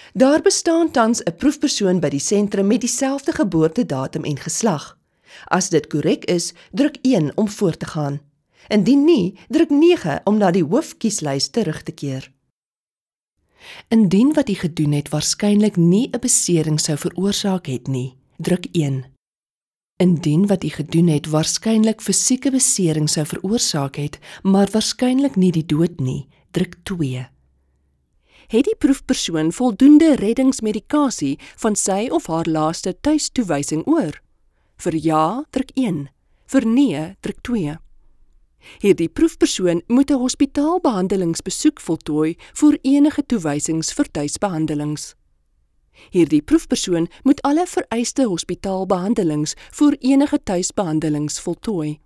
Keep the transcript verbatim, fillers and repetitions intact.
Daar bestaan tans 'n proefpersoon by die sentrum met dieselfde geboortedatum en geslag. As dit korrek is, druk een om voort te gaan. Indien nie, druk nege om na die hoofkieslys terug te keer. Indien wat u gedoen het waarskynlik nie 'n besering sou veroorsaak het nie, druk een. Indien wat u gedoen het waarskynlik fisieke besering sou veroorsaak het, maar waarskynlik nie die dood nie, druk twee. Het die proefpersoon voldoende reddingsmedikasie van sy of haar laaste tuistoewysing oor? Vir ja, druk een. Vir nee, druk twee. Hierdie proefpersoon moet 'n hospitaalbehandelingsbesoek voltooi voor enige toewysings vir tuisbehandelings. Hierdie proefpersoon moet alle vereiste hospitaalbehandelings voor enige tuisbehandelings voltooi.